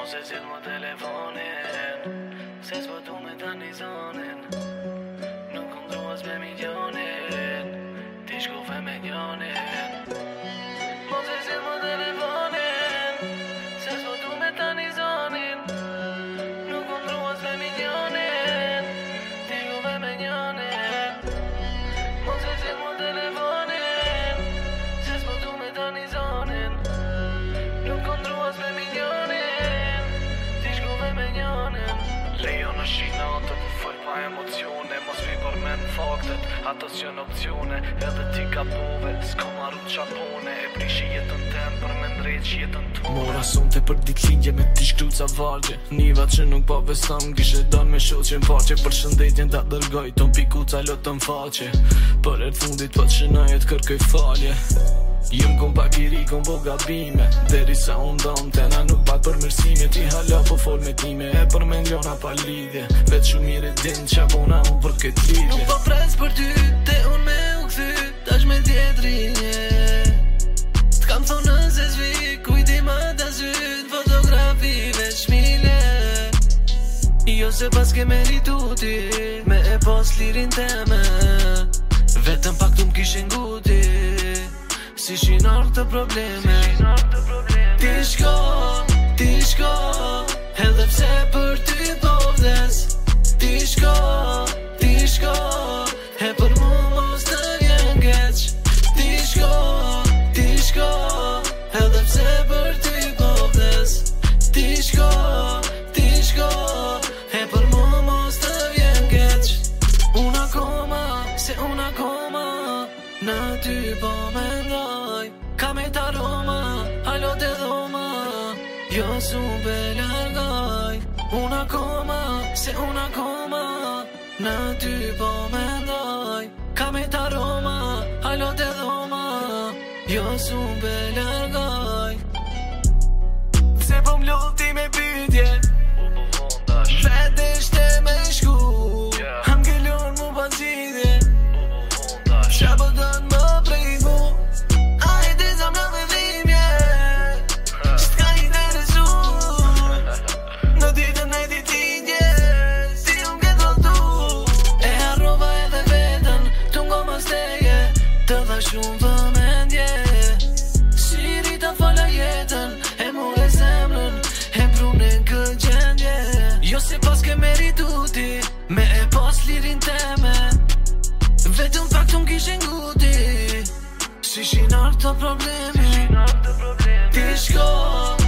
Mos e zil më telefonin, se s'po me tani zonin. Nuk kondruas me milionin, ti shkuve me njonin. Mos e zil më telefonin, se s'po me tani zonin. Nuk kondruas me milionin, ti shkuve me njonin. Mos e zil më telefonin, se s'po me tani zonin. Nuk kondruas me milionin, ti shkuve me njonin. Lejo në shinatë, fol pa emocione, mos vi përmen faktet, ato s'jën opcione. Edhe ti ka pove, s'ko marru qapone, e prishi jetën tem për me ndrejt që jetën tone. Mora sonte për ditëlindje me ti shkruca vargje, niva që nuk pa vesam, kishe dan me shoqen faqe. Për shëndetjen ta dërgoj, ton pikuca lotën faqe, për et fundit po t'shënajet kërkoj falje. Jem kom pak i ri, kom po gabime, deri sa unë dam tena nuk pat përmërsime. Ti hala po fol me time, e për me njona pa lidhje, vet shumë mire din qa bona unë për këtë lidhje. Nuk po pres për ty, te unë me u këthy, tash me tjetrinje. T'kam thonë se zvi, kujti ma ta zyt, fotografi veç mile. Jo se pas ke meritu ti, me e pos lirin teme, vetëm pak tu m'kishin nguti. Si shinar të probleme, ti shko, edhe pse për ty po vdes. Ti shko, e për mu mos të vjen keq. Ti shko, edhe pse për ty po vdes. Ti shko, e për mu mos të vjen keq. Unë akoma, në ty po mendoj. Kam e t'aroma, halo te dhoma, jo s'ube largoj. Unë akoma, në ty po mendoj. Kam e t'aroma, halo te dhoma, jo s'ube largoj. Se po m'luti me pytje, vete shte me shku, ham kellon mu pa zidje. Qa po dën më prej mu, ajde zam në vedhimje, s'ka i interesu. Në ditën e ditindje, si unë ke trotu. E harrova edhe vetën, të ngo më steje, të dha shumë vëmendje. Si rita fala jetën, e mu e zemrën, e prunin këtë gjendje. Jo se pas ke meritu ti, me e pas lirin teme, vetëm pak të m'kishin nguti. Si shinar të problemi, ti shko.